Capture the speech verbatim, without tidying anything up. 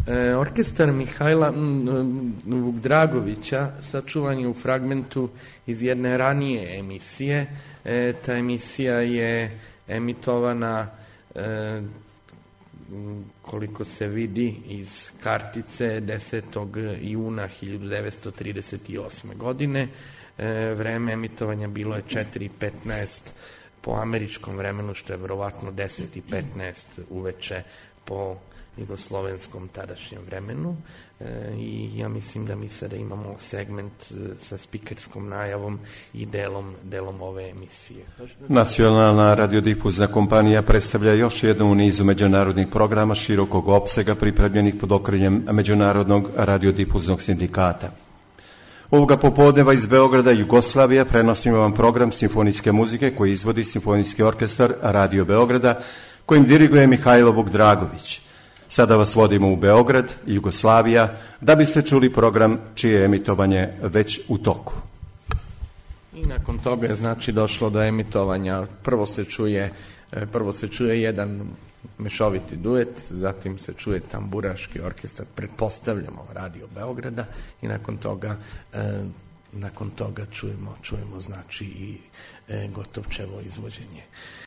E, orkestar Mihajla Vukdragovića sačuvan je u fragmentu iz jedne ranije emisije. E, ta emisija je emitovana e, koliko se vidi iz kartice desetog juna hiljadu devetsto trideset osme. godine. E, vreme emitovanja bilo je četiri i petnaest po američkom vremenu, što je verovatno deset i petnaest uveče po jugoslovenskom tadašnjem vremenu. E, i ja mislim da mi sada imamo segment e, sa spikerskom najavom i delom, delom ove emisije. Nacionalna radiodifuzna kompanija predstavlja još jednu u nizu međunarodnih programa širokog opsega pripremljenih pod okriljem Međunarodnog radiodifuznog sindikata. Ovoga popodneva iz Beograda, Jugoslavija, prenosimo vam program simfonijske muzike koji izvodi Simfonijski orkestar Radio Beograda, kojim diriguje Mihajlo Vukdragović. Sada vas vodimo u Beograd, Jugoslavija, da biste čuli program čije je emitovanje već u toku. I nakon toga je znači došlo do emitovanja. Prvo se čuje, prvo se čuje jedan mešoviti duet, zatim se čuje tamburaški orkestar, pretpostavljamo Radio Beograda, i nakon toga e, nakon toga čujemo, čujemo znači i e, Gotovčevo izvođenje.